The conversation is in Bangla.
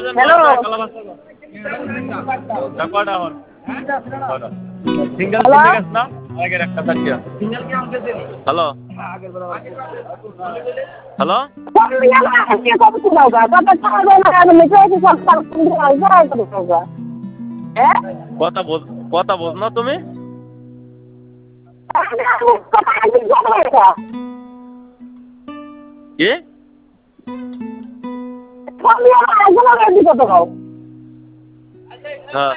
হ্যালো সিঙ্গেল হ্যালো গেছ না আগের একটা থাকিয়া হ্যালো হ্যালো কথা বোঝ না তুমি কি কত হ্যাঁ